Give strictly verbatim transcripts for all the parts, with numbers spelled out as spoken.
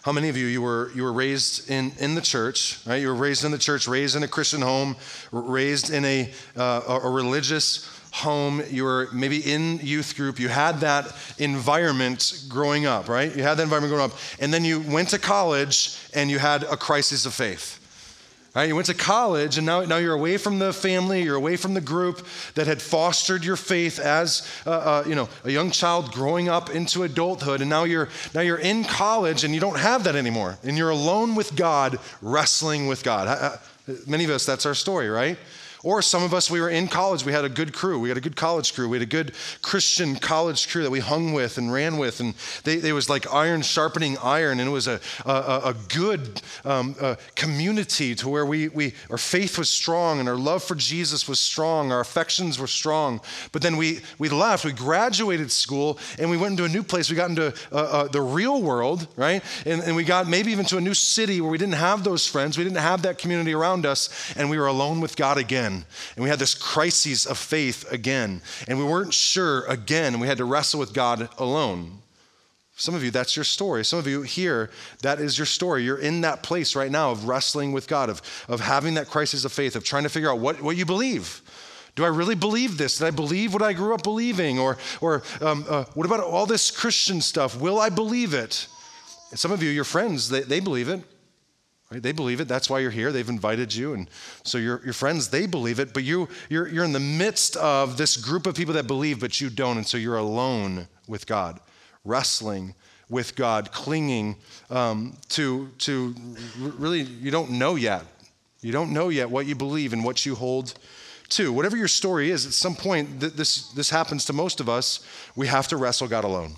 How many of you, you were you were raised in, in the church, right? You were raised in the church, raised in a Christian home, raised in a, uh, a religious home. You were maybe in youth group. You had that environment growing up, right? You had that environment growing up. And then you went to college and you had a crisis of faith. Right, you went to college and now, now you're away from the family, you're away from the group that had fostered your faith as uh, uh, you know, a young child growing up into adulthood, and now you're now you're in college and you don't have that anymore, and you're alone with God, wrestling with God. Uh, many of us, that's our story, right? Or some of us, we were in college, we had a good crew, we had a good college crew, we had a good Christian college crew that we hung with and ran with, and they, they was like iron sharpening iron, and it was a a, a good um, a community to where we we our faith was strong and our love for Jesus was strong, our affections were strong. But then we we left, we graduated school, and we went into a new place. We got into uh, uh, the real world, right? And, and we got maybe even to a new city where we didn't have those friends, we didn't have that community around us, and we were alone with God again. And we had this crisis of faith again. And we weren't sure again. And we had to wrestle with God alone. Some of you, that's your story. Some of you here, that is your story. You're in that place right now of wrestling with God, of, of having that crisis of faith, of trying to figure out what, what you believe. Do I really believe this? Did I believe what I grew up believing? Or, or um, uh, what about all this Christian stuff? Will I believe it? And some of you, your friends, they, they believe it. Right? They believe it. That's why you're here. They've invited you. And so your, your friends, they believe it. But you, you're, you're in the midst of this group of people that believe, but you don't. And so you're alone with God, wrestling with God, clinging um, to, to really, you don't know yet. You don't know yet what you believe and what you hold to. Whatever your story is, at some point, th- this, this happens to most of us, we have to wrestle God alone.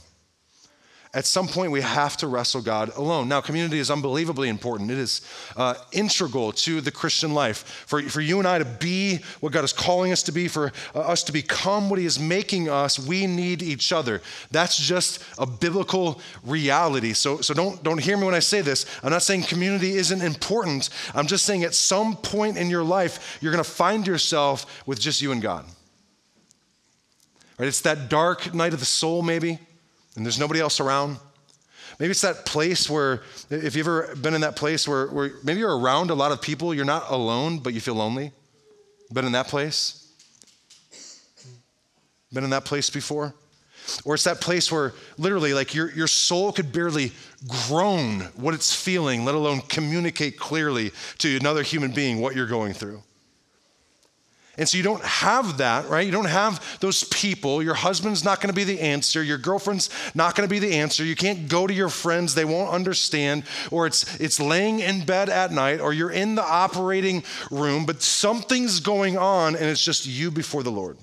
At some point, we have to wrestle God alone. Now, community is unbelievably important. It is uh, integral to the Christian life. For, for you and I to be what God is calling us to be, for uh, us to become what he is making us, we need each other. That's just a biblical reality. So, so don't, don't hear me when I say this. I'm not saying community isn't important. I'm just saying at some point in your life, you're going to find yourself with just you and God. Right? It's that dark night of the soul, maybe. And there's nobody else around. Maybe it's that place where, if you've ever been in that place where, where maybe you're around a lot of people, you're not alone, but you feel lonely. Been in that place? Been in that place before? Or it's that place where literally like your, your soul could barely groan what it's feeling, let alone communicate clearly to another human being what you're going through. And so you don't have that, right? You don't have those people. Your husband's not going to be the answer. Your girlfriend's not going to be the answer. You can't go to your friends. They won't understand. Or it's it's laying in bed at night, or you're in the operating room, but something's going on and it's just you before the Lord.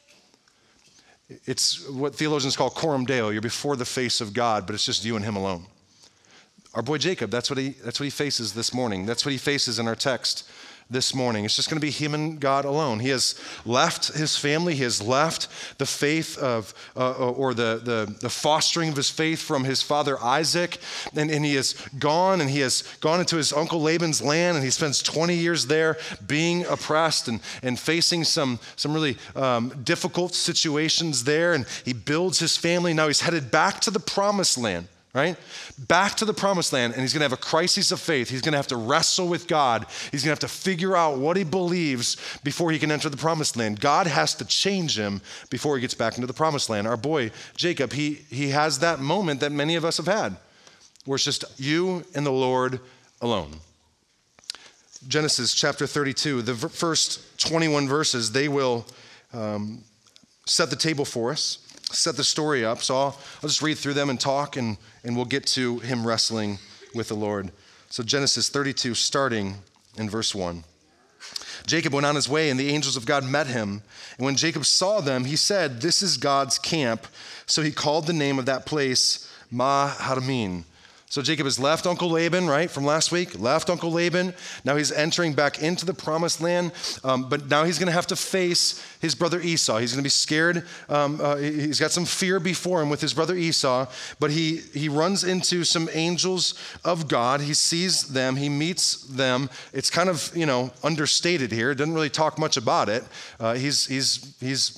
It's what theologians call coram Deo. You're before the face of God, but it's just you and him alone. Our boy Jacob, that's what he that's what he faces this morning. That's what he faces in our text this morning. It's just going to be him and God alone. He has left his family. He has left the faith of, uh, or the, the, the fostering of his faith from his father Isaac. And, and he has gone and he has gone into his uncle Laban's land, and he spends twenty years there being oppressed and, and facing some, some really um, difficult situations there. And he builds his family. Now he's headed back to the promised land. Right? Back to the promised land, and he's going to have a crisis of faith. He's going to have to wrestle with God. He's going to have to figure out what he believes before he can enter the promised land. God has to change him before he gets back into the promised land. Our boy, Jacob, he, he has that moment that many of us have had, where it's just you and the Lord alone. Genesis chapter thirty-two, the first twenty-one verses, they will um, set the table for us. Set the story up. So I'll, I'll just read through them and talk, and, and we'll get to him wrestling with the Lord. So Genesis thirty-two, starting in verse one. Jacob went on his way, and the angels of God met him. And when Jacob saw them, he said, "This is God's camp." So he called the name of that place Mahanaim. So Jacob has left Uncle Laban, right, from last week, left Uncle Laban. Now he's entering back into the promised land, um, but now he's going to have to face his brother Esau. He's going to be scared. Um, uh, he's got some fear before him with his brother Esau, but he, he runs into some angels of God. He sees them. He meets them. It's kind of, you know, understated here. It doesn't really talk much about it. Uh, he's, he's, he's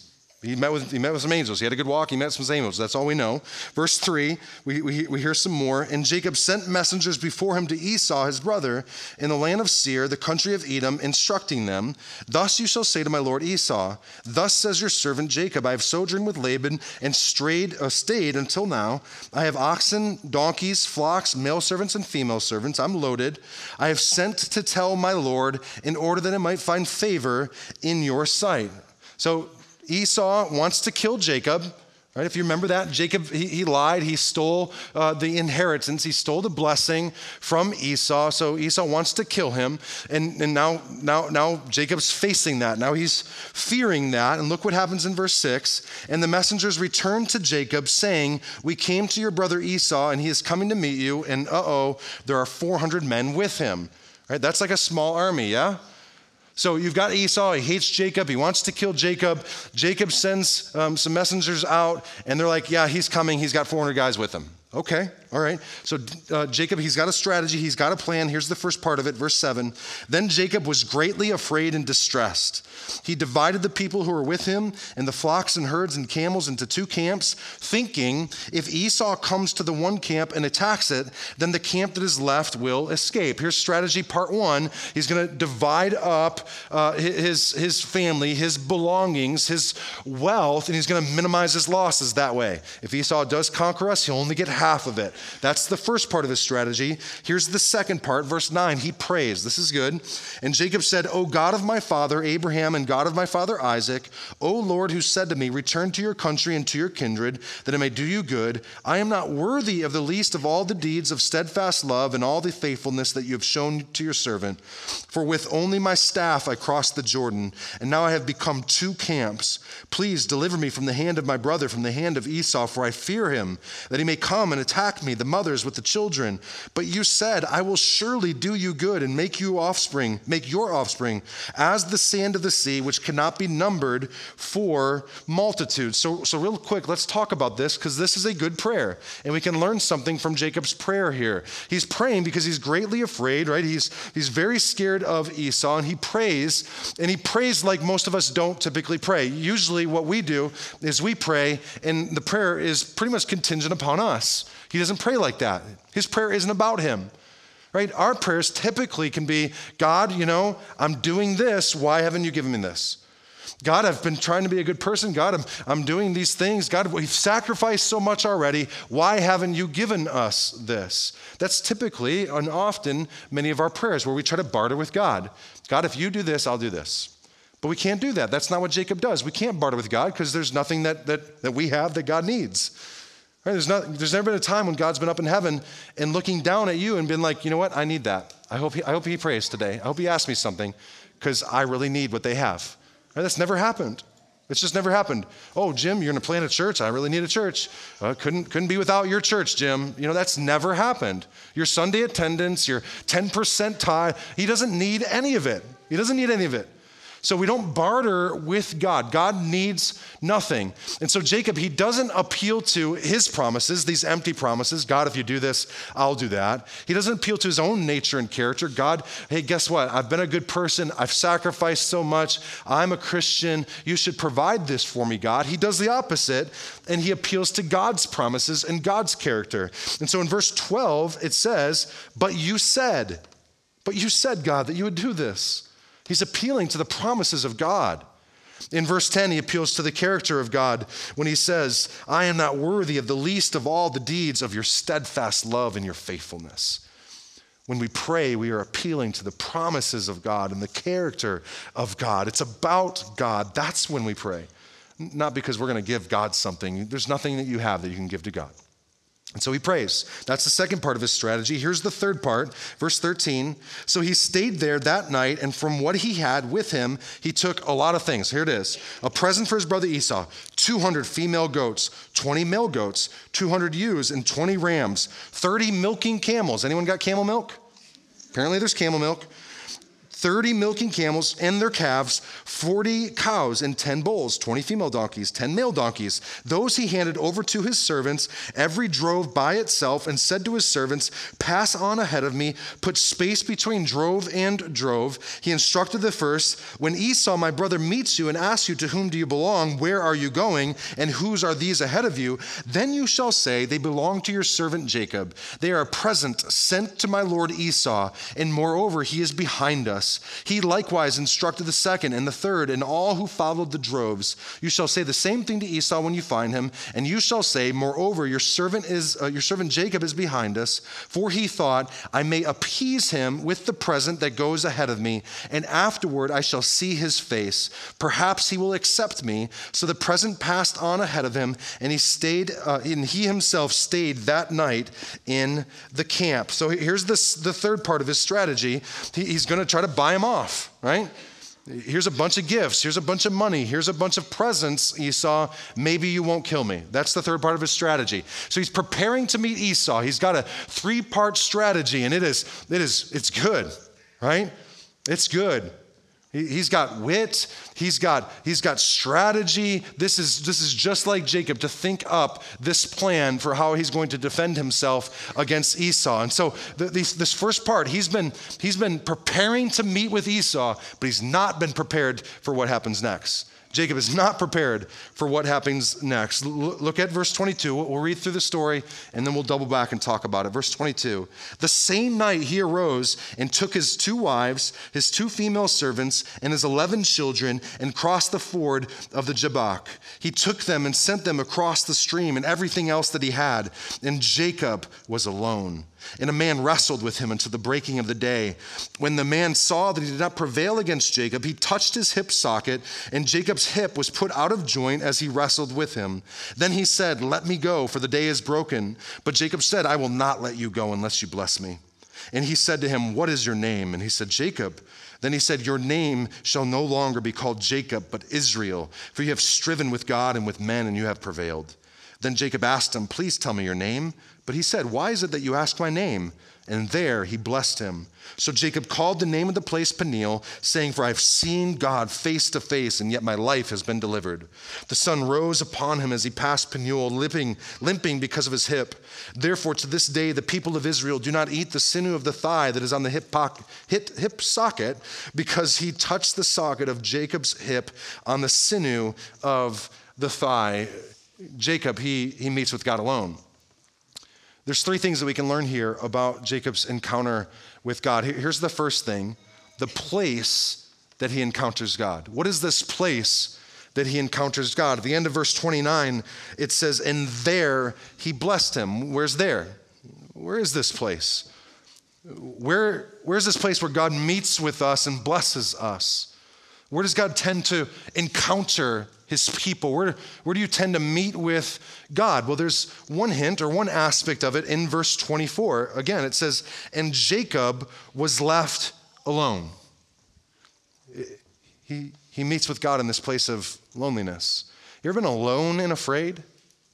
He met with he met with some angels. He had a good walk. He met some angels. That's all we know. Verse three, we, we, we hear some more. And Jacob sent messengers before him to Esau, his brother, in the land of Seir, the country of Edom, instructing them, thus you shall say to my lord Esau, thus says your servant Jacob, I have sojourned with Laban and strayed, uh, stayed until now. I have oxen, donkeys, flocks, male servants and female servants. I'm loaded. I have sent to tell my lord in order that I might find favor in your sight. So Esau wants to kill Jacob, right? If you remember that, Jacob, he, he lied. He stole uh, the inheritance. He stole the blessing from Esau. So Esau wants to kill him. And, and now, now, now Jacob's facing that. Now he's fearing that. And look what happens in verse six. And the messengers returned to Jacob saying, we came to your brother Esau and he is coming to meet you. And uh-oh, there are four hundred men with him, right? That's like a small army, yeah? So you've got Esau, he hates Jacob, he wants to kill Jacob. Jacob sends um, some messengers out, and they're like, yeah, he's coming, he's got four hundred guys with him. Okay, all right. So uh, Jacob, he's got a strategy, he's got a plan. Here's the first part of it, verse seven. Then Jacob was greatly afraid and distressed. He divided the people who were with him and the flocks and herds and camels into two camps, thinking, if Esau comes to the one camp and attacks it, then the camp that is left will escape. Here's strategy part one. He's going to divide up uh, his, his family, his belongings, his wealth, and he's going to minimize his losses that way. If Esau does conquer us, he'll only get half of it. That's the first part of his strategy. Here's the second part, verse nine. He prays. This is good. And Jacob said, O God of my father Abraham and God of my father Isaac, O Lord, who said to me, return to your country and to your kindred, that it may do you good. I am not worthy of the least of all the deeds of steadfast love and all the faithfulness that you have shown to your servant. For with only my staff I crossed the Jordan, and now I have become two camps. Please deliver me from the hand of my brother, from the hand of Esau, for I fear him, that he may come and attack me, the mothers with the children. But you said, I will surely do you good and make you offspring, make your offspring as the sand of the sea, which cannot be numbered for multitudes. So, so real quick, let's talk about this, because this is a good prayer, and we can learn something from Jacob's prayer here. He's praying because he's greatly afraid, right? He's, he's very scared of Esau, and he prays, and he prays like most of us don't typically pray. Usually what we do is we pray, and the prayer is pretty much contingent upon us. He doesn't pray like that. His prayer isn't about him, right? Our prayers typically can be, God, you know, I'm doing this. Why haven't you given me this? God, I've been trying to be a good person. God, I'm, I'm doing these things. God, we've sacrificed so much already. Why haven't you given us this? That's typically and often many of our prayers where we try to barter with God. God, if you do this, I'll do this. But we can't do that. That's not what Jacob does. We can't barter with God because there's nothing that, that, that we have that God needs. Right? There's, not, there's never been a time when God's been up in heaven and looking down at you and been like, you know what, I need that. I hope he, I hope he prays today. I hope he asks me something because I really need what they have. Right? That's never happened. It's just never happened. Oh, Jim, you're going to plant a church. I really need a church. Uh, couldn't, couldn't be without your church, Jim. You know, that's never happened. Your Sunday attendance, your ten percent tithe, he doesn't need any of it. He doesn't need any of it. So we don't barter with God. God needs nothing. And so Jacob, he doesn't appeal to his promises, these empty promises. God, if you do this, I'll do that. He doesn't appeal to his own nature and character. God, hey, guess what? I've been a good person. I've sacrificed so much. I'm a Christian. You should provide this for me, God. He does the opposite, and he appeals to God's promises and God's character. And so in verse twelve, it says, but you said, but you said, God, that you would do this. He's appealing to the promises of God. In verse ten, he appeals to the character of God when he says, I am not worthy of the least of all the deeds of your steadfast love and your faithfulness. When we pray, we are appealing to the promises of God and the character of God. It's about God. That's when we pray. Not because we're going to give God something. There's nothing that you have that you can give to God. And so he prays. That's the second part of his strategy. Here's the third part, verse thirteen. So he stayed there that night, and from what he had with him, he took a lot of things. Here it is. A present for his brother Esau, two hundred female goats, twenty male goats, two hundred ewes, and twenty rams, thirty milking camels. Anyone got camel milk? Apparently there's camel milk. thirty milking camels and their calves, forty cows and ten bulls, twenty female donkeys, ten male donkeys. Those he handed over to his servants, every drove by itself, and said to his servants, pass on ahead of me, put space between drove and drove. He instructed the first, when Esau, my brother, meets you and asks you, to whom do you belong? Where are you going? And whose are these ahead of you? Then you shall say, they belong to your servant Jacob. They are a present sent to my lord Esau, and moreover, he is behind us. He likewise instructed the second and the third and all who followed the droves. You shall say the same thing to Esau when you find him, and you shall say, moreover, your servant is uh, your servant Jacob is behind us, for he thought, I may appease him with the present that goes ahead of me, and afterward I shall see his face. Perhaps he will accept me. So the present passed on ahead of him, and he stayed, uh, and he himself stayed that night in the camp. So here's this, the third part of his strategy. He, he's going to try to buy him off, right? Here's a bunch of gifts. Here's a bunch of money. Here's a bunch of presents, Esau. Maybe you won't kill me. That's the third part of his strategy. So he's preparing to meet Esau. He's got a three-part strategy, and it is, it is, it's good, right? It's good. He, he's got wit. He's got, he's got strategy. This is, this is just like Jacob to think up this plan for how he's going to defend himself against Esau. And so the, these, this first part, he's been, he's been preparing to meet with Esau, but he's not been prepared for what happens next. Jacob is not prepared for what happens next. L- look at verse twenty-two. We'll read through the story, and then we'll double back and talk about it. Verse twenty-two. The same night he arose and took his two wives, his two female servants, and his eleven children, and crossed the ford of the Jabbok. He took them and sent them across the stream and everything else that he had. And Jacob was alone. And a man wrestled with him until the breaking of the day. When the man saw that he did not prevail against Jacob, he touched his hip socket, and Jacob's hip was put out of joint as he wrestled with him. Then he said, let me go, for the day is broken. But Jacob said, I will not let you go unless you bless me. And he said to him, what is your name? And he said, Jacob. Then he said, your name shall no longer be called Jacob, but Israel, for you have striven with God and with men, and you have prevailed. Then Jacob asked him, please tell me your name. But he said, why is it that you ask my name? And there he blessed him. So Jacob called the name of the place Peniel, saying, for I have seen God face to face, and yet my life has been delivered. The sun rose upon him as he passed Peniel, limping, limping because of his hip. Therefore, to this day, the people of Israel do not eat the sinew of the thigh that is on the hip, poc- hip, hip socket, because he touched the socket of Jacob's hip on the sinew of the thigh. Jacob, he, he meets with God alone. There's three things that we can learn here about Jacob's encounter with God. Here's the first thing, the place that he encounters God. What is this place that he encounters God? At the end of verse twenty-nine, it says, and there he blessed him. Where's there? Where is this place? Where, where's this place where God meets with us and blesses us? Where does God tend to encounter his people? Where, where do you tend to meet with God? Well, there's one hint or one aspect of it in verse twenty-four. Again, it says, and Jacob was left alone. He, he meets with God in this place of loneliness. You ever been alone and afraid?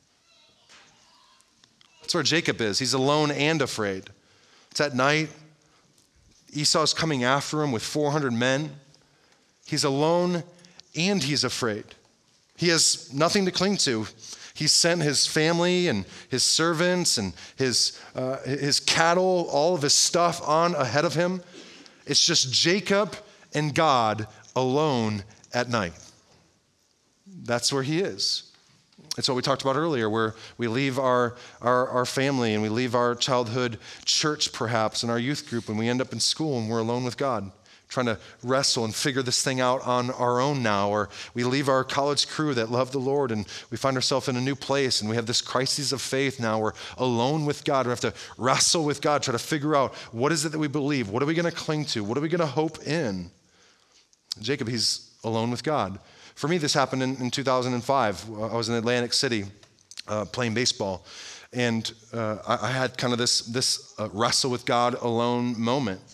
That's where Jacob is. He's alone and afraid. It's at night. Esau's coming after him with four hundred men. He's alone and he's afraid. He has nothing to cling to. He's sent his family and his servants and his, uh, his cattle, all of his stuff on ahead of him. It's just Jacob and God alone at night. That's where he is. It's what we talked about earlier, where we leave our, our, our family and we leave our childhood church perhaps and our youth group, and we end up in school and we're alone with God, trying to wrestle and figure this thing out on our own now. Or we leave our college crew that love the Lord and we find ourselves in a new place and we have this crisis of faith now. We're alone with God. We have to wrestle with God, try to figure out what is it that we believe? What are we going to cling to? What are we going to hope in? Jacob, he's alone with God. For me, this happened in, in two thousand five. I was in Atlantic City uh, playing baseball. And uh, I, I had kind of this, this uh, wrestle with God alone moment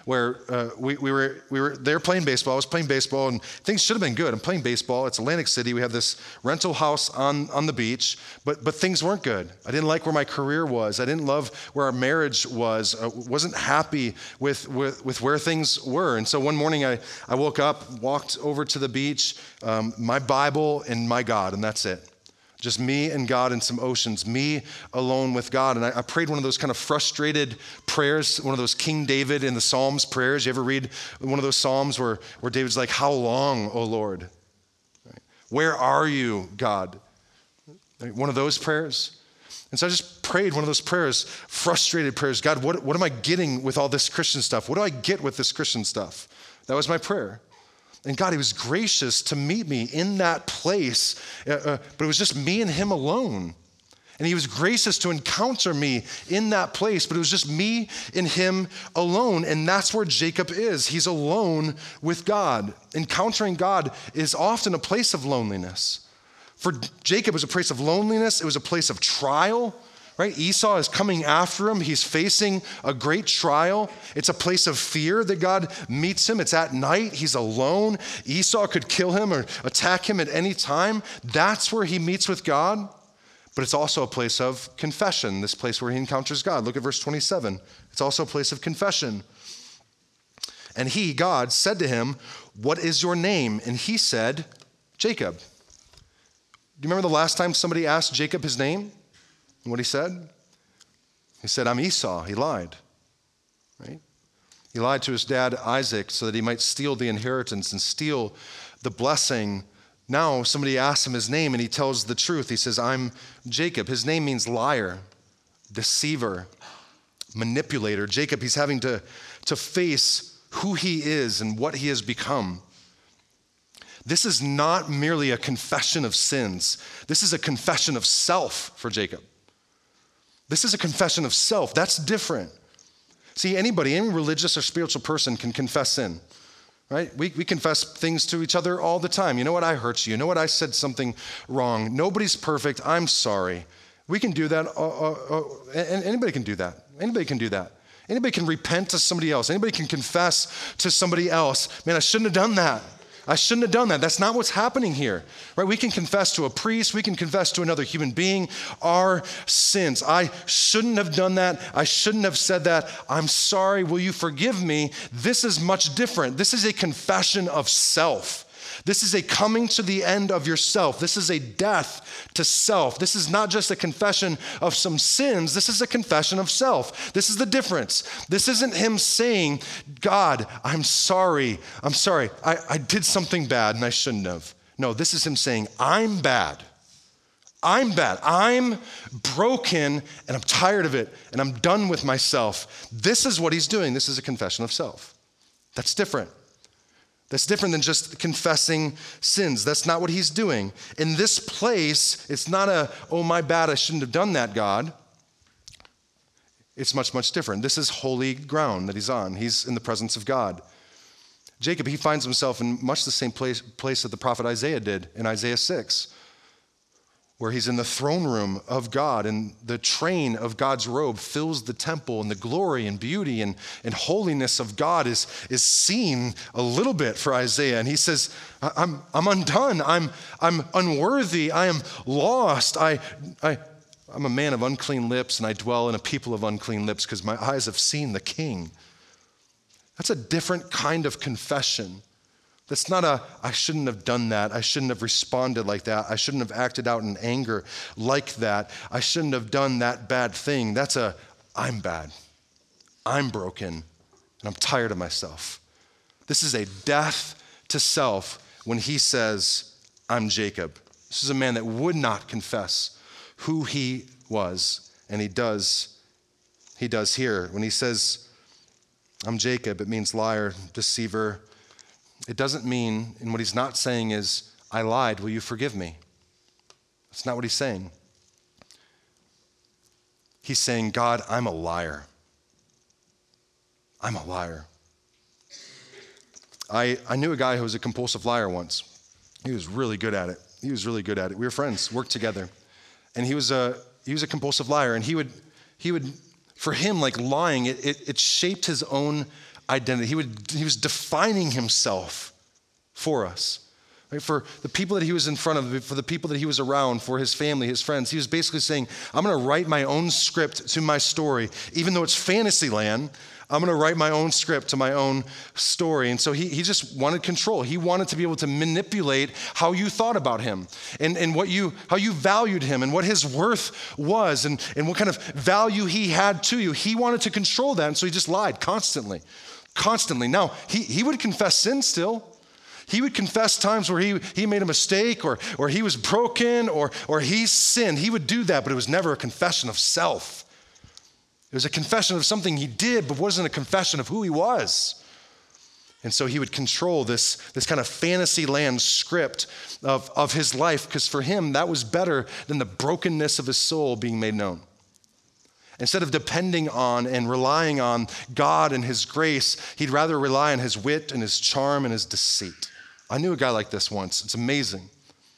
where uh, we, we were we were there playing baseball. I was playing baseball, and things should have been good. I'm playing baseball. It's Atlantic City. We have this rental house on, on the beach, but but things weren't good. I didn't like where my career was. I didn't love where our marriage was. I wasn't happy with, with, with where things were. And so one morning I, I woke up, walked over to the beach, um, my Bible and my God, and that's it. Just me and God and some oceans, me alone with God. And I, I prayed one of those kind of frustrated prayers, one of those King David in the Psalms prayers. You ever read one of those Psalms where, where David's like, how long, O Lord? Right? Where are you, God? Right? One of those prayers. And so I just prayed one of those prayers, frustrated prayers. God, what, what am I getting with all this Christian stuff? What do I get with this Christian stuff? That was my prayer. And God, he was gracious to meet me in that place, uh, uh, but it was just me and him alone. And he was gracious to encounter me in that place, but it was just me and him alone. And that's where Jacob is. He's alone with God. Encountering God is often a place of loneliness. For Jacob, it was a place of loneliness. It was a place of trial. Right? Esau is coming after him. He's facing a great trial. It's a place of fear that God meets him. It's at night. He's alone. Esau could kill him or attack him at any time. That's where he meets with God. But it's also a place of confession, this place where he encounters God. Look at verse twenty-seven. It's also a place of confession. And he, God, said to him, what is your name? And he said, Jacob. Do you remember the last time somebody asked Jacob his name? And what he said? He said, I'm Esau. He lied, right? He lied to his dad Isaac so that he might steal the inheritance and steal the blessing. Now somebody asks him his name and he tells the truth. He says, I'm Jacob. His name means liar, deceiver, manipulator. Jacob, he's having to, to face who he is and what he has become. This is not merely a confession of sins. This is a confession of self for Jacob. This is a confession of self. That's different. See, anybody, any religious or spiritual person can confess sin, right? We, we confess things to each other all the time. You know what? I hurt you. You know what? I said something wrong. Nobody's perfect. I'm sorry. We can do that. Uh, uh, uh, and anybody can do that. Anybody can do that. Anybody can repent to somebody else. Anybody can confess to somebody else. Man, I shouldn't have done that. I shouldn't have done that. That's not what's happening here, right? We can confess to a priest. We can confess to another human being our sins. I shouldn't have done that. I shouldn't have said that. I'm sorry. Will you forgive me? This is much different. This is a confession of self. This is a coming to the end of yourself. This is a death to self. This is not just a confession of some sins. This is a confession of self. This is the difference. This isn't him saying, God, I'm sorry. I'm sorry. I, I did something bad and I shouldn't have. No, this is him saying, I'm bad. I'm bad. I'm broken and I'm tired of it and I'm done with myself. This is what he's doing. This is a confession of self. That's different. That's different than just confessing sins. That's not what he's doing. In this place, it's not a, oh, my bad, I shouldn't have done that, God. It's much, much different. This is holy ground that he's on. He's in the presence of God. Jacob, he finds himself in much the same place, place that the prophet Isaiah did in Isaiah six, where he's in the throne room of God and the train of God's robe fills the temple and the glory and beauty and, and holiness of God is, is seen a little bit for Isaiah. And he says, I'm, I'm undone. I'm, I'm unworthy. I am lost. I, I, I'm a man of unclean lips and I dwell in a people of unclean lips because my eyes have seen the King. That's a different kind of confession. That's not a, I shouldn't have done that. I shouldn't have responded like that. I shouldn't have acted out in anger like that. I shouldn't have done that bad thing. That's a, I'm bad. I'm broken, and I'm tired of myself. This is a death to self when he says, I'm Jacob. This is a man that would not confess who he was, and he does, he does here. When he says, I'm Jacob, it means liar, deceiver. It doesn't mean, and what he's not saying is, I lied, will you forgive me? That's not what he's saying. He's saying, God, I'm a liar. I'm a liar. I, I knew a guy who was a compulsive liar once. He was really good at it. He was really good at it. We were friends, worked together. And he was a, he was a compulsive liar. And he would, he would, for him, like lying, it, it, it shaped his own identity. He would, he was defining himself for us. Right? For the people that he was in front of, for the people that he was around, for his family, his friends. He was basically saying, I'm going to write my own script to my story. Even though it's fantasy land, I'm going to write my own script to my own story. And so he, he just wanted control. He wanted to be able to manipulate how you thought about him and, and what you, how you valued him and what his worth was and, and what kind of value he had to you. He wanted to control that, and so he just lied constantly, constantly. Now, he, he would confess sin still. He would confess times where he, he made a mistake or, or he was broken or, or he sinned. He would do that, but it was never a confession of self. It was a confession of something he did, but wasn't a confession of who he was. And so he would control this, this kind of fantasy land script of, of his life, because for him, that was better than the brokenness of his soul being made known. Instead of depending on and relying on God and his grace, he'd rather rely on his wit and his charm and his deceit. I knew a guy like this once. It's amazing.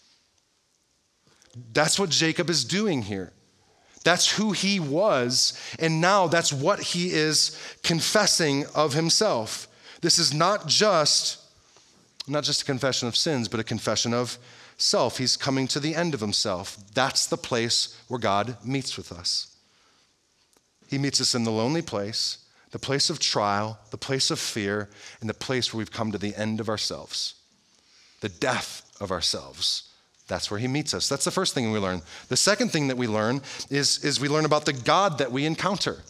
That's what Jacob is doing here. That's who he was, and now that's what he is confessing of himself. This is not just, not just a confession of sins, but a confession of self. He's coming to the end of himself. That's the place where God meets with us. He meets us in the lonely place, the place of trial, the place of fear, and the place where we've come to the end of ourselves, the death of ourselves. That's where he meets us. That's the first thing we learn. The second thing that we learn is, is we learn about the God that we encounter.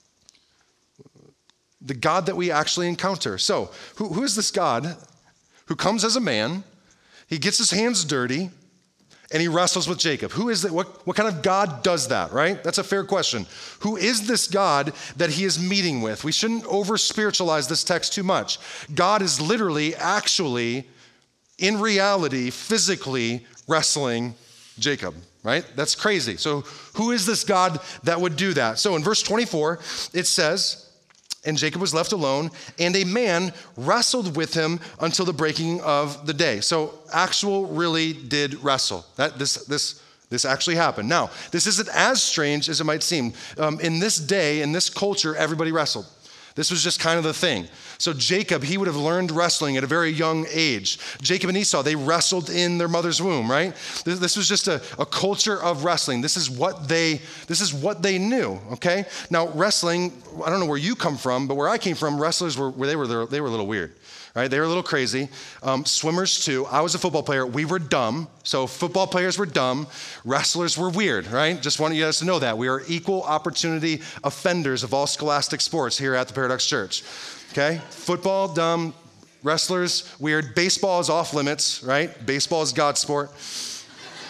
The God that we actually encounter. So, who, who is this God who comes as a man, he gets his hands dirty, and he wrestles with Jacob? Who is that? What, what kind of God does that, right? That's a fair question. Who is this God that he is meeting with? We shouldn't over-spiritualize this text too much. God is literally, actually, in reality, physically wrestling Jacob, right? That's crazy. So who is this God that would do that? So in verse twenty-four, it says, and Jacob was left alone, and a man wrestled with him until the breaking of the day. So actual really did wrestle. That this this this actually happened. Now, this isn't as strange as it might seem. Um, in this day, in this culture, everybody wrestled. This was just kind of the thing. So Jacob, he would have learned wrestling at a very young age. Jacob and Esau, they wrestled in their mother's womb, right? This, this was just a, a culture of wrestling. This is what they, this is what they knew, okay? Now wrestling, I don't know where you come from, but where I came from, wrestlers were, they were, they were a little weird. Right? They were a little crazy. Um, swimmers too. I was a football player. We were dumb. So football players were dumb. Wrestlers were weird, right? Just wanted you guys to know that. We are equal opportunity offenders of all scholastic sports here at the Paradox Church. Okay? Football, dumb. Wrestlers, weird. Baseball is off limits, right? Baseball is God's sport. It's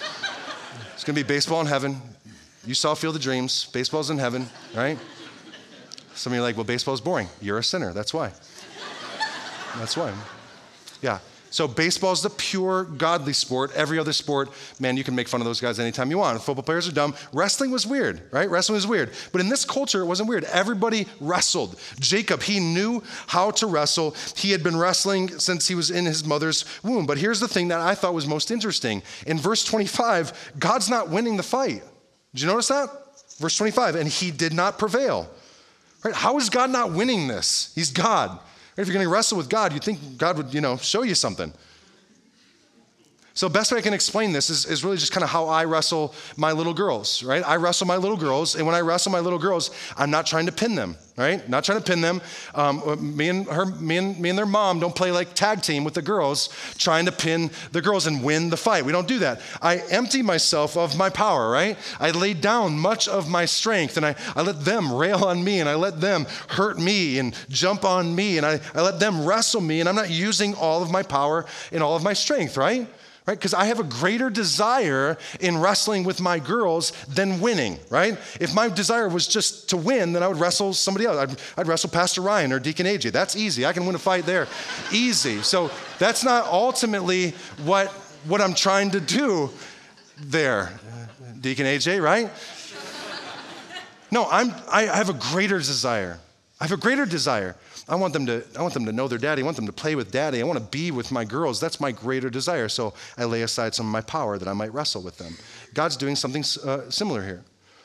going to be baseball in heaven. You saw Field of Dreams. Baseball's in heaven, right? Some of you are like, well, baseball's boring. You're a sinner. That's why. That's why. Yeah. So baseball is the pure godly sport. Every other sport, man, you can make fun of those guys anytime you want. Football players are dumb. Wrestling was weird, right? Wrestling was weird. But in this culture, it wasn't weird. Everybody wrestled. Jacob, he knew how to wrestle. He had been wrestling since he was in his mother's womb. But here's the thing that I thought was most interesting. In verse twenty-five, God's not winning the fight. Did you notice that? Verse twenty-five, and he did not prevail. Right? How is God not winning this? He's God. If you're going to wrestle with God, you'd think God would, you know, show you something. So best way I can explain this is, is really just kind of how I wrestle my little girls, right? I wrestle my little girls, and when I wrestle my little girls, I'm not trying to pin them, right? Not trying to pin them. Um, me and her, me and me and their mom don't play like tag team with the girls, trying to pin the girls and win the fight. We don't do that. I empty myself of my power, right? I lay down much of my strength, and I, I let them rail on me, and I let them hurt me and jump on me, and I, I let them wrestle me, and I'm not using all of my power and all of my strength, right? Right? Because I have a greater desire in wrestling with my girls than winning, right? If my desire was just to win, then I would wrestle somebody else. I'd, I'd wrestle Pastor Ryan or Deacon A J. That's easy. I can win a fight there. Easy. So that's not ultimately what, what I'm trying to do there. Deacon A J, right? No, I'm, I have a greater desire. I have a greater desire. I want them to, I want them to know their daddy. I want them to play with daddy. I want to be with my girls. That's my greater desire. So I lay aside some of my power that I might wrestle with them. God's doing something uh, similar here.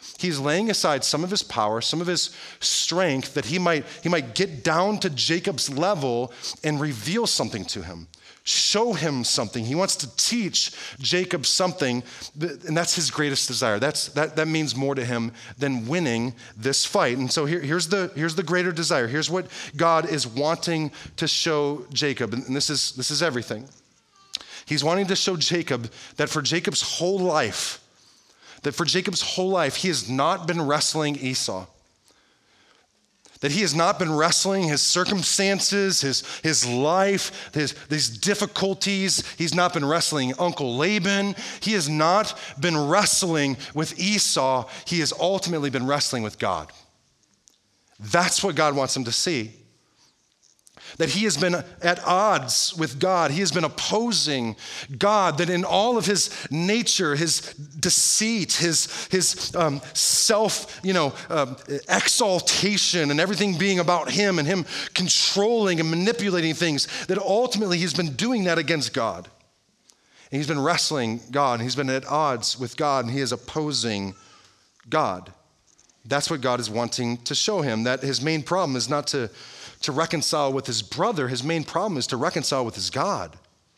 He's laying aside some of his power, some of his strength, that he might, he might get down to Jacob's level and reveal something to him, show him something. He wants to teach Jacob something, and that's his greatest desire. That's, that, that means more to him than winning this fight. And so here, here's, the, here's the greater desire. Here's what God is wanting to show Jacob, and this is, this is everything. He's wanting to show Jacob that for Jacob's whole life, that for Jacob's whole life, he has not been wrestling Esau. That he has not been wrestling his circumstances, his, his life, his, these difficulties. He's not been wrestling Uncle Laban. He has not been wrestling with Esau. He has ultimately been wrestling with God. That's what God wants him to see. That he has been at odds with God. He has been opposing God. That in all of his nature, his deceit, his, his um, self, you know, uh, exaltation and everything being about him and him controlling and manipulating things, that ultimately he's been doing that against God. And he's been wrestling God. And he's been at odds with God, and he is opposing God. That's what God is wanting to show him, that his main problem is not to to reconcile with his brother. His main problem is to reconcile with his God.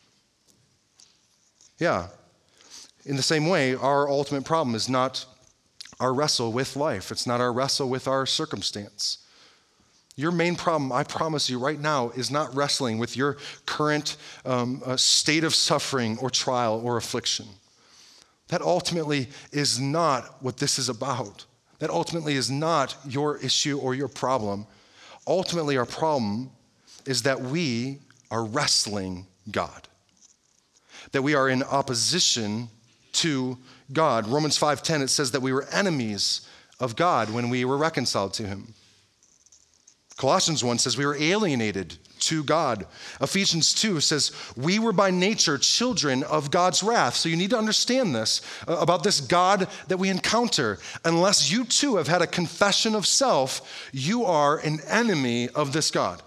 Yeah. In the same way, our ultimate problem is not our wrestle with life. It's not our wrestle with our circumstance. Your main problem, I promise you right now, is not wrestling with your current um, uh, state of suffering or trial or affliction. That ultimately is not what this is about. That ultimately is not your issue or your problem. Ultimately, our problem is that we are wrestling God, that we are in opposition to God. Romans five ten, it says that we were enemies of God when we were reconciled to him. Colossians one says we were alienated to God. Ephesians two says we were by nature children of God's wrath. So you need to understand this uh, about this God that we encounter. Unless you too have had a confession of self, you are an enemy of this God.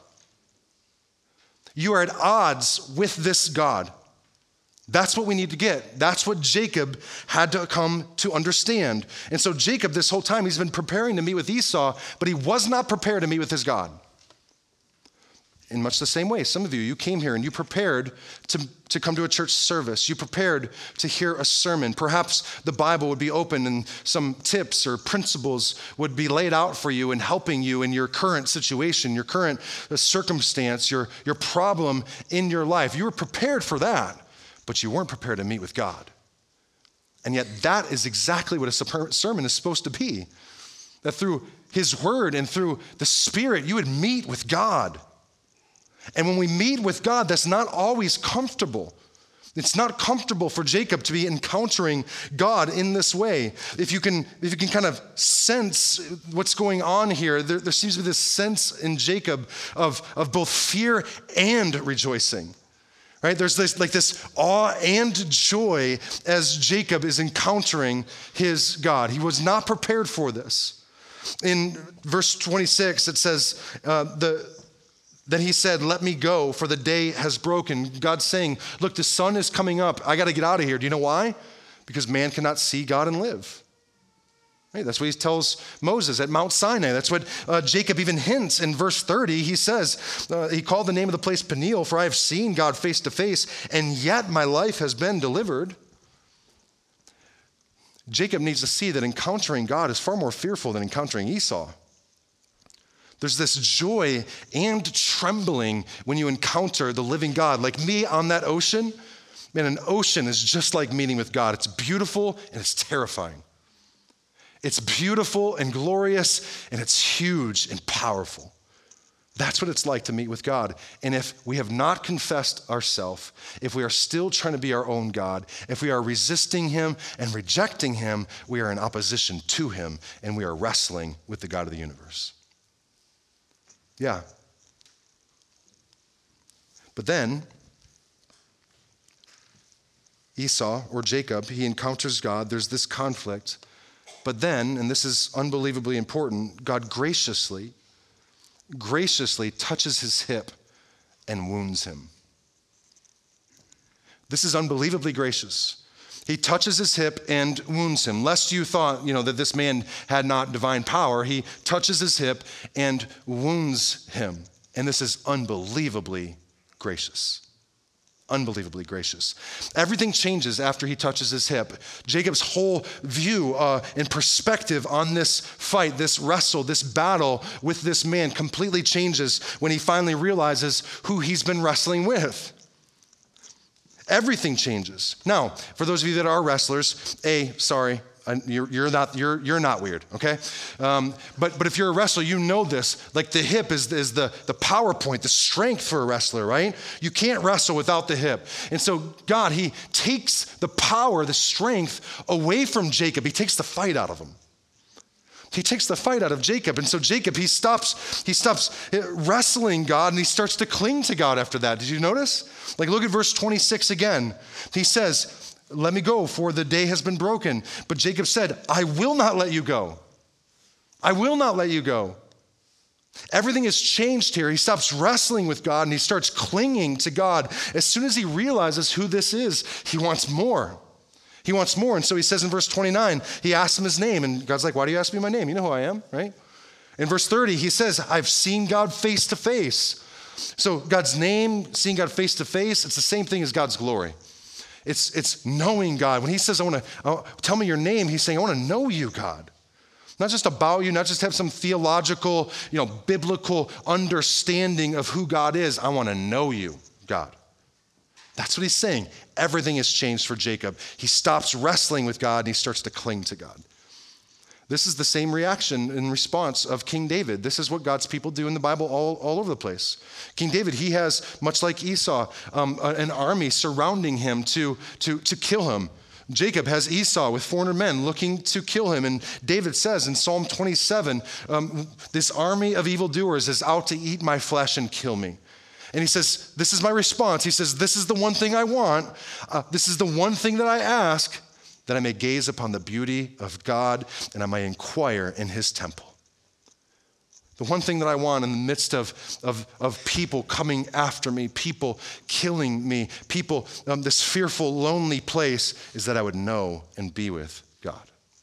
You are at odds with this God. That's what we need to get. That's what Jacob had to come to understand. And so Jacob, this whole time, he's been preparing to meet with Esau, but he was not prepared to meet with his God. In much the same way, some of you, you came here and you prepared to, to come to a church service. You prepared to hear a sermon. Perhaps the Bible would be open and some tips or principles would be laid out for you and helping you in your current situation, your current circumstance, your, your problem in your life. You were prepared for that, but you weren't prepared to meet with God. And yet that is exactly what a sermon is supposed to be. That through his word and through the Spirit, you would meet with God. And when we meet with God, that's not always comfortable. It's not comfortable for Jacob to be encountering God in this way. If you can, if you can kind of sense what's going on here, there, there seems to be this sense in Jacob of, of both fear and rejoicing. Right? There's this like this awe and joy as Jacob is encountering his God. He was not prepared for this. In verse twenty-six, it says, uh, the Then he said, let me go, for the day has broken. God's saying, look, the sun is coming up. I got to get out of here. Do you know why? Because man cannot see God and live. Right? That's what he tells Moses at Mount Sinai. That's what uh, Jacob even hints in verse thirty. He says, uh, he called the name of the place Peniel, for I have seen God face to face, and yet my life has been delivered. Jacob needs to see that encountering God is far more fearful than encountering Esau. There's this joy and trembling when you encounter the living God. Like me on that ocean, man, an ocean is just like meeting with God. It's beautiful and it's terrifying. It's beautiful and glorious and it's huge and powerful. That's what it's like to meet with God. And if we have not confessed ourselves, if we are still trying to be our own God, if we are resisting him and rejecting him, we are in opposition to him and we are wrestling with the God of the universe. Yeah. But then, Esau, or Jacob, he encounters God. There's this conflict. But then, and this is unbelievably important, God graciously, graciously touches his hip and wounds him. This is unbelievably gracious. He touches his hip and wounds him. Lest you thought, you know, that this man had not divine power, he touches his hip and wounds him. And this is unbelievably gracious. Unbelievably gracious. Everything changes after he touches his hip. Jacob's whole view uh, and perspective on this fight, this wrestle, this battle with this man completely changes when he finally realizes who he's been wrestling with. Everything changes. Now, for those of you that are wrestlers, A, sorry, you're, you're not you're you're not weird, okay? Um, but but if you're a wrestler, you know this. Like the hip is, is the, the power point, the strength for a wrestler, right? You can't wrestle without the hip. And so God, he takes the power, the strength away from Jacob. He takes the fight out of him. He takes the fight out of Jacob. And so Jacob, he stops, he stops wrestling God and he starts to cling to God after that. Did you notice? Like look at verse twenty-six again. He says, let me go, for the day has been broken. But Jacob said, I will not let you go. I will not let you go. Everything has changed here. He stops wrestling with God and he starts clinging to God. As soon as he realizes who this is, he wants more. He wants more. And so he says in verse twenty-nine, he asks him his name. And God's like, why do you ask me my name? You know who I am, right? In verse thirty, he says, I've seen God face to face. So God's name, seeing God face to face, it's the same thing as God's glory. It's, it's knowing God. When he says, I want to, oh, tell me your name, he's saying, I want to know you, God. Not just about you, not just have some theological, you know, biblical understanding of who God is. I want to know you, God. That's what he's saying. Everything has changed for Jacob. He stops wrestling with God and he starts to cling to God. This is the same reaction in response of King David. This is what God's people do in the Bible all, all over the place. King David, he has, much like Esau, um, an army surrounding him to, to, to kill him. Jacob has Esau with four hundred men looking to kill him. And David says in Psalm twenty-seven, um, this army of evildoers is out to eat my flesh and kill me. And he says, this is my response. He says, this is the one thing I want. Uh, this is the one thing that I ask, that I may gaze upon the beauty of God and I may inquire in his temple. The one thing that I want in the midst of, of, of people coming after me, people killing me, people, um, this fearful, lonely place, is that I would know and be with God.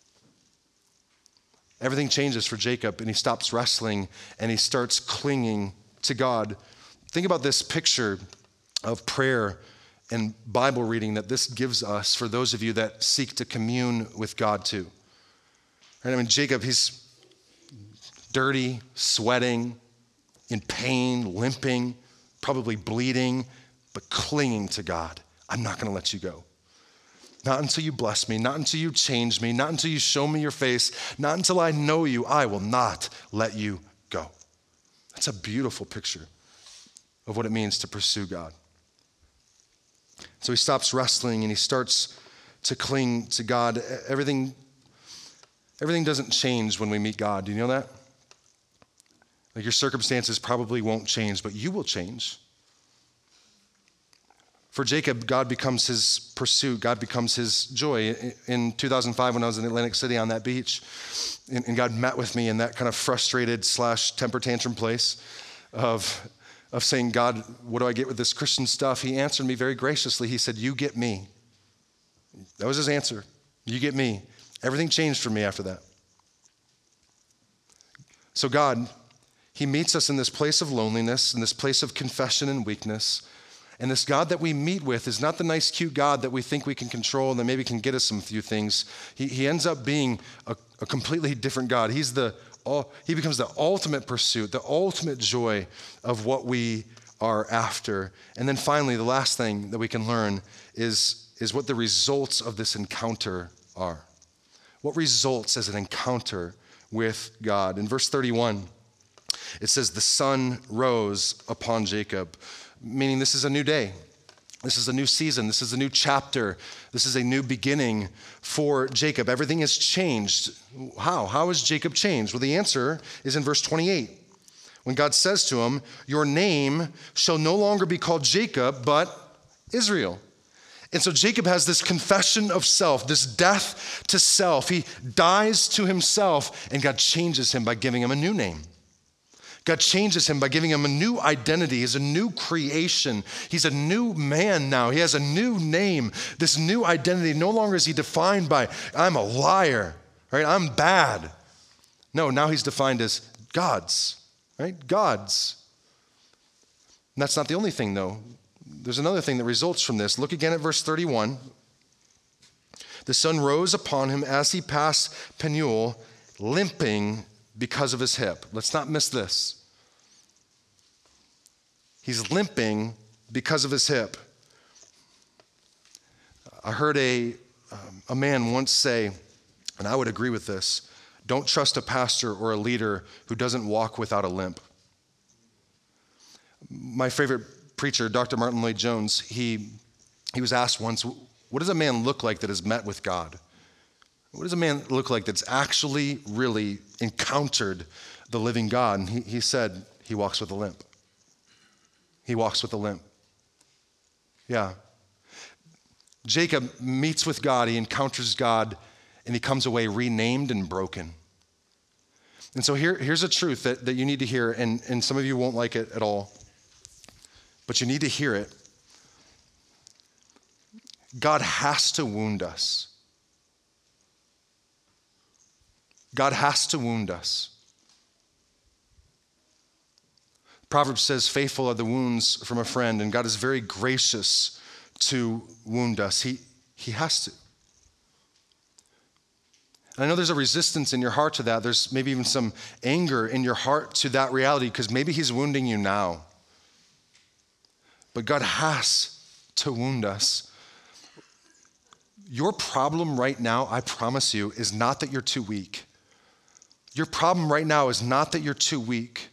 Everything changes for Jacob and he stops wrestling and he starts clinging to God. Think about this picture of prayer and Bible reading that this gives us for those of you that seek to commune with God too. Right? I mean, Jacob, he's dirty, sweating, in pain, limping, probably bleeding, but clinging to God. I'm not going to let you go. Not until you bless me, not until you change me, not until you show me your face, not until I know you, I will not let you go. That's a beautiful picture of what it means to pursue God. So he stops wrestling and he starts to cling to God. Everything, everything doesn't change when we meet God. Do you know that? Like your circumstances probably won't change, but you will change. For Jacob, God becomes his pursuit. God becomes his joy. In two thousand five, when I was in Atlantic City on that beach, and God met with me in that kind of frustrated slash temper tantrum place of of saying, God, what do I get with this Christian stuff? He answered me very graciously. He said, you get me. That was his answer. You get me. Everything changed for me after that. So God, he meets us in this place of loneliness, in this place of confession and weakness. And this God that we meet with is not the nice, cute God that we think we can control and that maybe can get us some few things. He, he ends up being a, a completely different God. He's the All, he becomes the ultimate pursuit, the ultimate joy of what we are after. And then finally, the last thing that we can learn is, is what the results of this encounter are. What results as an encounter with God? In verse thirty-one, it says, the sun rose upon Jacob, meaning this is a new day. This is a new season. This is a new chapter. This is a new beginning for Jacob. Everything has changed. How? How has Jacob changed? Well, the answer is in verse twenty-eight. When God says to him, your name shall no longer be called Jacob, but Israel. And so Jacob has this confession of self, this death to self. He dies to himself, and God changes him by giving him a new name. God changes him by giving him a new identity. He's a new creation. He's a new man now. He has a new name. This new identity, no longer is he defined by, I'm a liar, right? I'm bad. No, now he's defined as God's, right? God's. And that's not the only thing, though. There's another thing that results from this. Look again at verse thirty-one. The sun rose upon him as he passed Penuel, limping because of his hip. Let's not miss this. He's limping because of his hip. I heard a, um, a man once say, and I would agree with this, don't trust a pastor or a leader who doesn't walk without a limp. My favorite preacher, Doctor Martin Lloyd-Jones, he, he was asked once, what does a man look like that has met with God? What does a man look like that's actually really encountered the living God? And he, he said, he walks with a limp. He walks with a limp. Yeah. Jacob meets with God, he encounters God, and he comes away renamed and broken. And so here, here's a truth that, that you need to hear, and, and some of you won't like it at all, but you need to hear it. God has to wound us. God has to wound us. Proverbs says, faithful are the wounds from a friend, and God is very gracious to wound us. He, he has to. And I know there's a resistance in your heart to that. There's maybe even some anger in your heart to that reality because maybe he's wounding you now. But God has to wound us. Your problem right now, I promise you, is not that you're too weak. Your problem right now is not that you're too weak.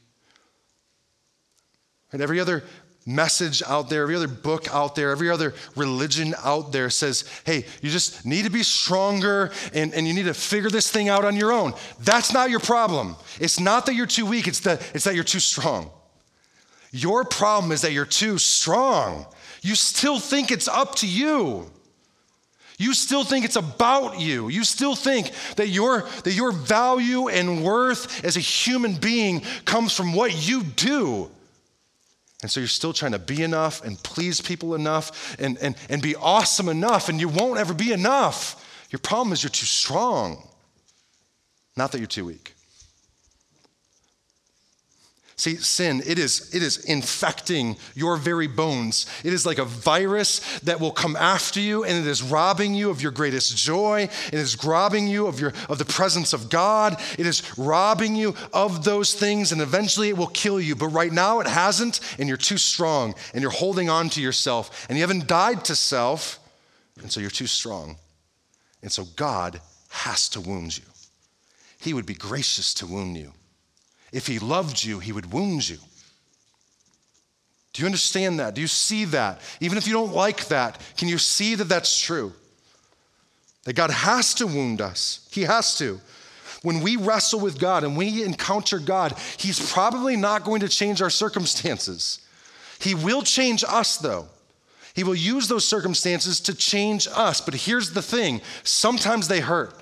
And every other message out there, every other book out there, every other religion out there says, hey, you just need to be stronger and, and you need to figure this thing out on your own. That's not your problem. It's not that you're too weak, it's that, it's that you're too strong. Your problem is that you're too strong. You still think it's up to you. You still think it's about you. You still think that your, that your value and worth as a human being comes from what you do. And so you're still trying to be enough and please people enough and, and, and be awesome enough, and you won't ever be enough. Your problem is you're too strong, not that you're too weak. See, sin, it is, it is infecting your very bones. It is like a virus that will come after you, and it is robbing you of your greatest joy. It is robbing you of, your, of the presence of God. It is robbing you of those things, and eventually it will kill you. But right now it hasn't, and you're too strong, and you're holding on to yourself, and you haven't died to self, and so you're too strong. And so God has to wound you. He would be gracious to wound you. If he loved you, he would wound you. Do you understand that? Do you see that? Even if you don't like that, can you see that that's true? That God has to wound us. He has to. When we wrestle with God and we encounter God, he's probably not going to change our circumstances. He will change us, though. He will use those circumstances to change us. But here's the thing. Sometimes they hurt.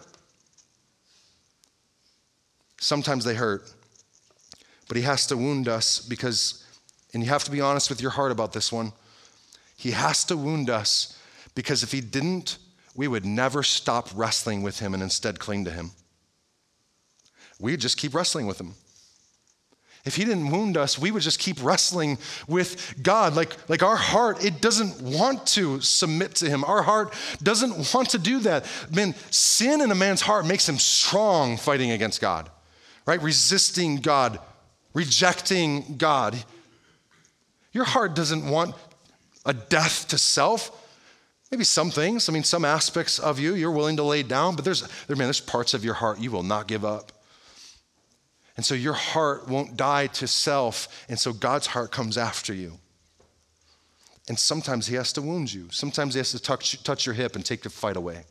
Sometimes they hurt. But he has to wound us because, and you have to be honest with your heart about this one, he has to wound us because if he didn't, we would never stop wrestling with him and instead cling to him. We'd just keep wrestling with him. If he didn't wound us, we would just keep wrestling with God. Like, like our heart, it doesn't want to submit to him. Our heart doesn't want to do that. Man, sin in a man's heart makes him strong fighting against God, right? Resisting God. Rejecting God. Your heart doesn't want a death to self. Maybe some things, I mean, some aspects of you, you're willing to lay down, but there's, there, man, there's parts of your heart you will not give up. And so your heart won't die to self, and so God's heart comes after you. And sometimes he has to wound you. Sometimes he has to touch, touch your hip and take the fight away.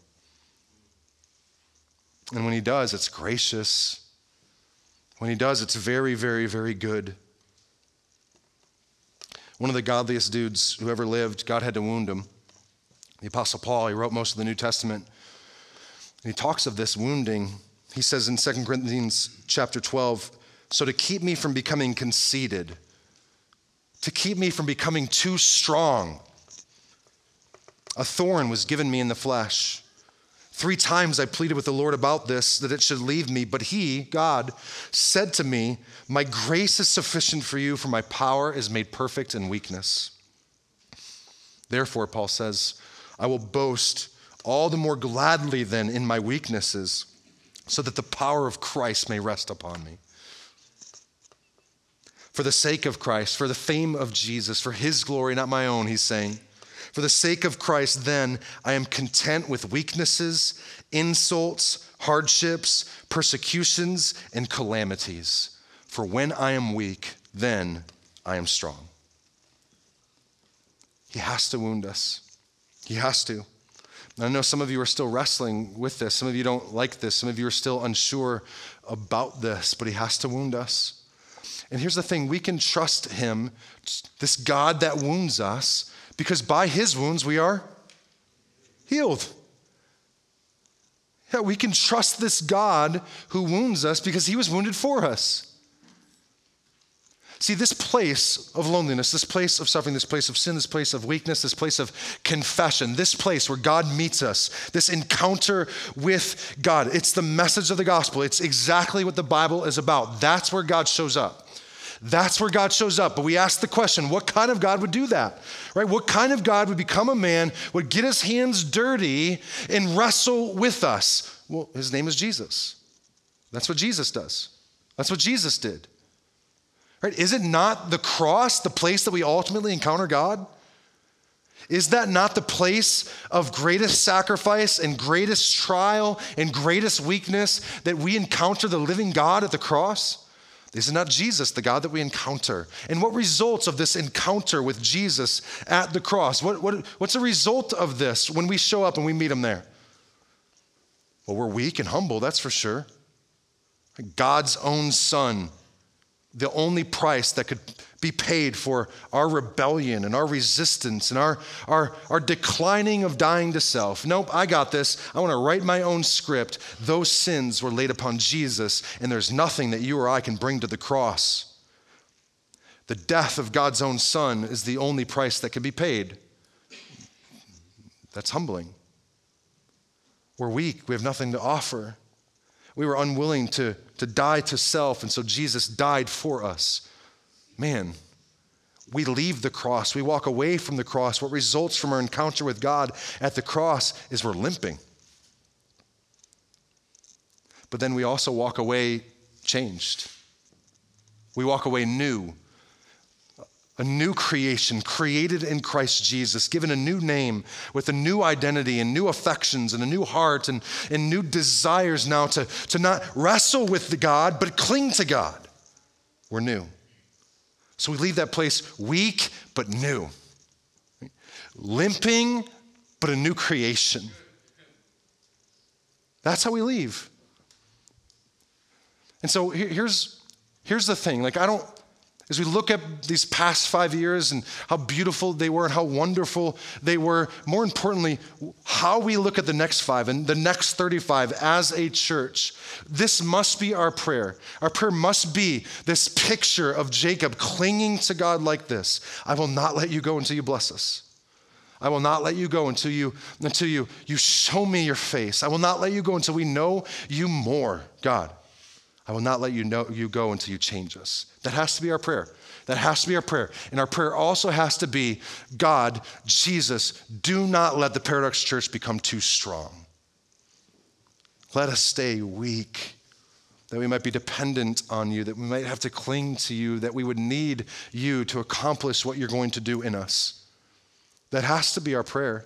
And when he does, it's gracious. When he does, it's very, very, very good. One of the godliest dudes who ever lived, God had to wound him. The Apostle Paul, he wrote most of the New Testament. And he talks of this wounding. He says in Second Corinthians chapter twelve, So to keep me from becoming conceited, to keep me from becoming too strong, a thorn was given me in the flesh. Three times I pleaded with the Lord about this, that it should leave me. But he, God, said to me, my grace is sufficient for you, for my power is made perfect in weakness. Therefore, Paul says, I will boast all the more gladly then in my weaknesses, so that the power of Christ may rest upon me. For the sake of Christ, for the fame of Jesus, for his glory, not my own, he's saying. For the sake of Christ, then, I am content with weaknesses, insults, hardships, persecutions, and calamities. For when I am weak, then I am strong. He has to wound us. He has to. And I know some of you are still wrestling with this. Some of you don't like this. Some of you are still unsure about this, but he has to wound us. And here's the thing, we can trust him, this God that wounds us, because by his wounds we are healed. Yeah, we can trust this God who wounds us because he was wounded for us. See, this place of loneliness, this place of suffering, this place of sin, this place of weakness, this place of confession, this place where God meets us, this encounter with God, it's the message of the gospel. It's exactly what the Bible is about. That's where God shows up. That's where God shows up. But we ask the question, what kind of God would do that? Right? What kind of God would become a man, would get his hands dirty and wrestle with us? Well, his name is Jesus. That's what Jesus does. That's what Jesus did. Right? Is it not the cross, the place that we ultimately encounter God? Is that not the place of greatest sacrifice and greatest trial and greatest weakness that we encounter the living God at the cross? Is it not Jesus, the God that we encounter? And what results of this encounter with Jesus at the cross? What, what, what's the result of this when we show up and we meet him there? Well, we're weak and humble, that's for sure. God's own son, the only price that could be paid for our rebellion and our resistance and our, our, our declining of dying to self. Nope, I got this. I want to write my own script. Those sins were laid upon Jesus, and there's nothing that you or I can bring to the cross. The death of God's own son is the only price that can be paid. That's humbling. We're weak. We have nothing to offer. We were unwilling to, to die to self, and so Jesus died for us. Man, we leave the cross. We walk away from the cross. What results from our encounter with God at the cross is we're limping. But then we also walk away changed. We walk away new. A new creation created in Christ Jesus, given a new name with a new identity and new affections and a new heart and, and new desires now to, to not wrestle with the God, but cling to God. We're new. So we leave that place weak, but new. Limping, but a new creation. That's how we leave. And so here's, here's the thing. Like, I don't, as we look at these past five years and how beautiful they were and how wonderful they were, more importantly, how we look at the next five and the next thirty-five as a church, this must be our prayer. Our prayer must be this picture of Jacob clinging to God like this. I will not let you go until you bless us. I will not let you go until you, until you, you show me your face. I will not let you go until we know you more, God. I will not let you know you go until you change us. That has to be our prayer. That has to be our prayer. And our prayer also has to be, God, Jesus, do not let the Paradox Church become too strong. Let us stay weak, that we might be dependent on you, that we might have to cling to you, that we would need you to accomplish what you're going to do in us. That has to be our prayer.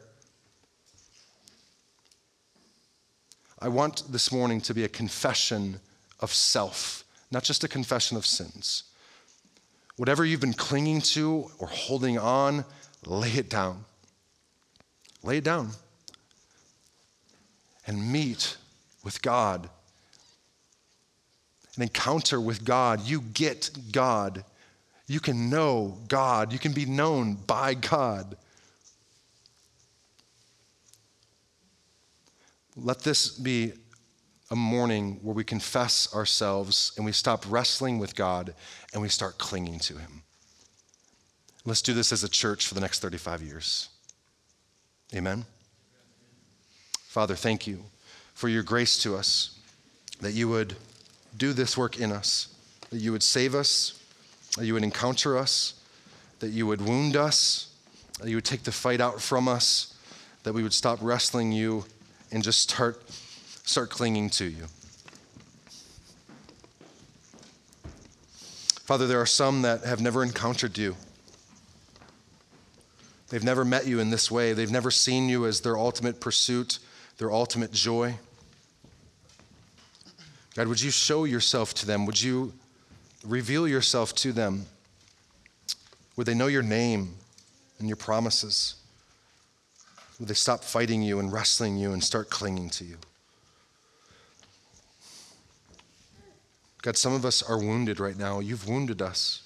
I want this morning to be a confession of self, not just a confession of sins. Whatever you've been clinging to or holding on, lay it down. Lay it down. And meet with God. An encounter with God. You get God. You can know God. You can be known by God. Let this be a morning where we confess ourselves and we stop wrestling with God and we start clinging to him. Let's do this as a church for the next thirty-five years. Amen. Father, thank you for your grace to us, that you would do this work in us, that you would save us, that you would encounter us, that you would wound us, that you would take the fight out from us, that we would stop wrestling you and just start, start clinging to you. Father, there are some that have never encountered you. They've never met you in this way. They've never seen you as their ultimate pursuit, their ultimate joy. God, would you show yourself to them? Would you reveal yourself to them? Would they know your name and your promises? Would they stop fighting you and wrestling you and start clinging to you? God, some of us are wounded right now. You've wounded us.